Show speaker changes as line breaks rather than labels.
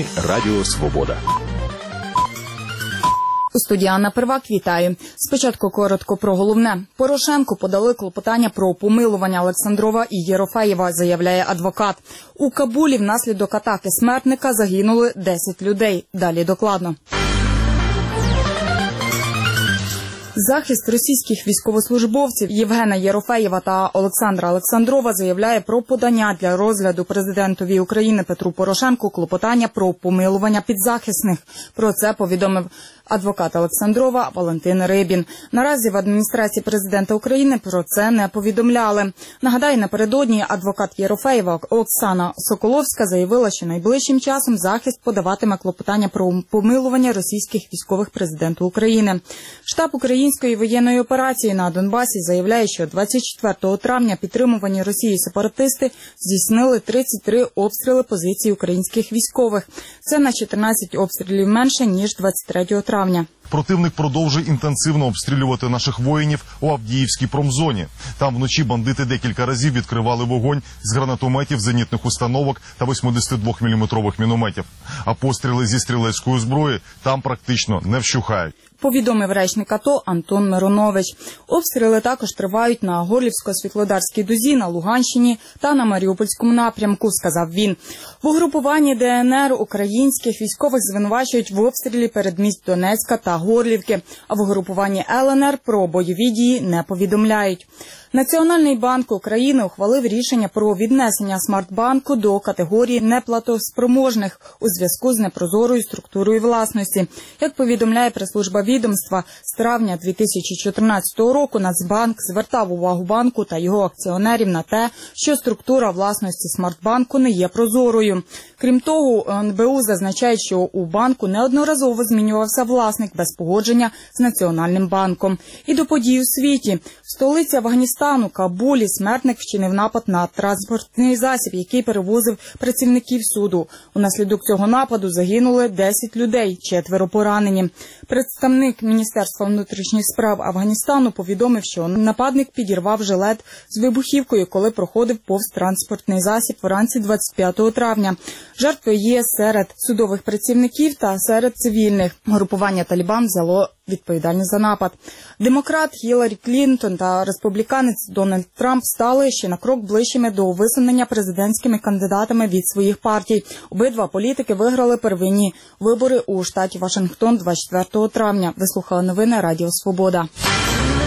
Новини Радіо Свобода.
У студії Анна Первак, вітаю. Спочатку коротко про головне. Порошенку подали клопотання про помилування Олександрова і Єрофеєва, заявляє адвокат. У Кабулі внаслідок атаки смертника загинули 10 людей. Далі докладно. Захист російських військовослужбовців Євгена Єрофеєва та Олександра Олександрова заявляє про подання для розгляду президентові України Петру Порошенку клопотання про помилування підзахисних. Про це повідомив адвокат Олександрова Валентин Рибін. Наразі в адміністрації президента України про це не повідомляли. Нагадаю, напередодні адвокат Єрофеєва Оксана Соколовська заявила, що найближчим часом захист подаватиме клопотання про помилування російських військових президенту України. Штаб української воєнної операції на Донбасі заявляє, що 24 травня підтримувані Росією сепаратисти здійснили 33 обстріли позицій українських військових. Це на 14 обстрілів менше, ніж 23 травня.
Противник продовжує інтенсивно обстрілювати наших воїнів у Авдіївській промзоні. Там вночі бандити декілька разів відкривали вогонь з гранатометів, зенітних установок та 82-мм мінометів. А постріли зі стрілецької зброї там практично не вщухають.
Повідомив речник АТО Антон Миронович. Обстріли також тривають на Горлівсько-Світлодарській дузі, на Луганщині та на Маріупольському напрямку, сказав він. В угрупуванні ДНР українських військових звинувачують в обстрілі передмість Донецька та Горлівки, а в угрупуванні ЛНР про бойові дії не повідомляють. Національний банк України ухвалив рішення про віднесення Смартбанку до категорії неплатоспроможних у зв'язку з непрозорою структурою власності. Як повідомляє прес-служба відомства, з травня 2014 року Нацбанк звертав увагу банку та його акціонерів на те, що структура власності Смартбанку не є прозорою. Крім того, НБУ зазначає, що у банку неодноразово змінювався власник без погодження з Національним банком. І до подій у світі. В столиці Афганістану, Кабулі, смертник вчинив напад на транспортний засіб, який перевозив працівників суду. Унаслідок цього нападу загинули 10 людей, 4 поранені. Представник Міністерства внутрішніх справ Афганістану повідомив, що нападник підірвав жилет з вибухівкою, коли проходив повз транспортний засіб вранці 25 травня. Жертви є серед судових працівників та серед цивільних. Групування «Талібан» взяло відповідальність за напад. Демократ Гіларі Клінтон та республіканець Дональд Трамп стали ще на крок ближчими до висунення президентськими кандидатами від своїх партій. Обидва політики виграли первинні вибори у штаті Вашингтон 24 травня. Ви слухали новини Радіо Свобода.